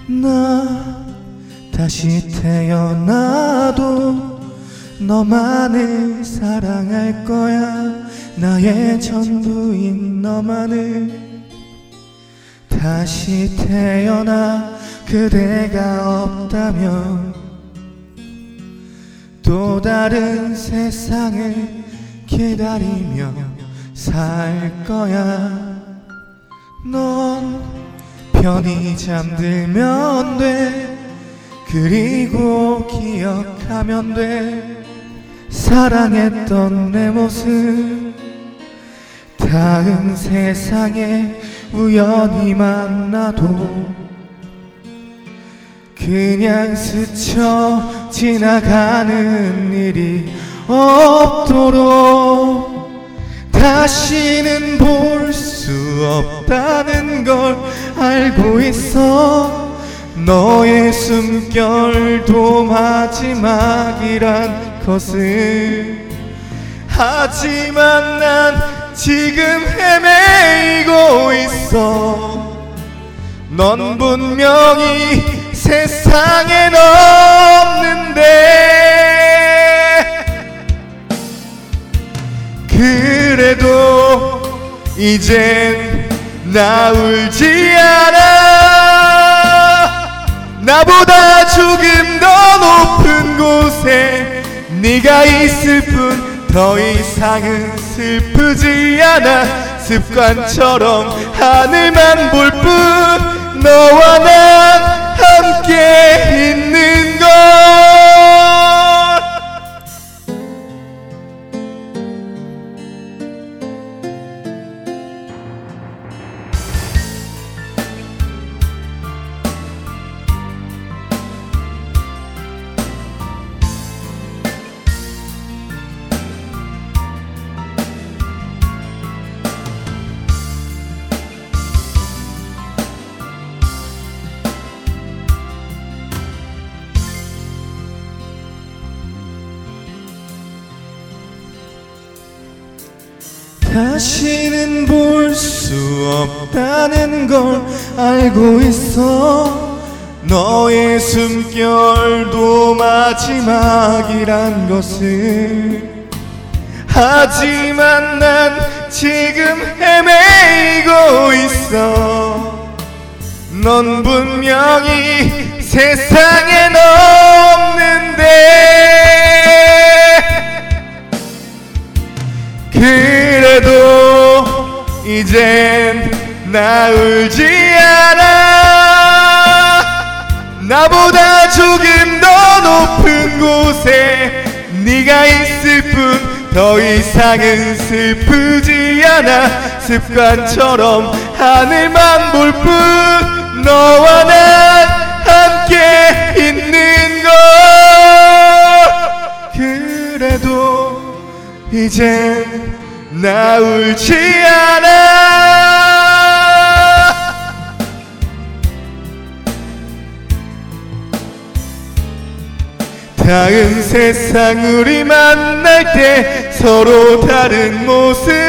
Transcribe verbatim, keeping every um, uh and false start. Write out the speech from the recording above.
나 다시 태어나도 너만을 사랑할 거야. 나의 전부인 너만을. 다시 태어나 그대가 없다면 또 다른 세상을 기다리며 살 거야. 넌 편히 잠들면 돼. 그리고 기억하면 돼. 사랑했던 내 모습. 다음 세상에 우연히 만나도 그냥 스쳐 지나가는 일이 없도록 다시는 볼 수 없다는 걸 알고 있어. 너의 숨결도 마지막이란 것을. 하지만 난 지금 헤매이고 있어. 넌 분명히 세상엔 없는데 그래도 이젠 나 울지 않아. 나보다 조금 더 높은 곳에 네가 있을 뿐 더 이상은 슬프지 않아. 습관처럼 하늘만 볼 뿐 너와 난 함께 있는 걸. 다시는 볼 수 없다는 걸 알고 있어. 너의 숨결도 마지막이란 것을. 하지만 난 지금 헤매이고 있어. 넌 분명히 세상엔 없는데 그래도 이젠 나 울지 않아. 나보다 조금 더 높은 곳에 네가 있을 뿐 더 이상은 슬프지 않아. 습관처럼 하늘만 볼 뿐 너와 난 함께 있는 걸. 그래도 이젠 나 울지 않아. 다음 세상 우리 만날 때 서로 다른 모습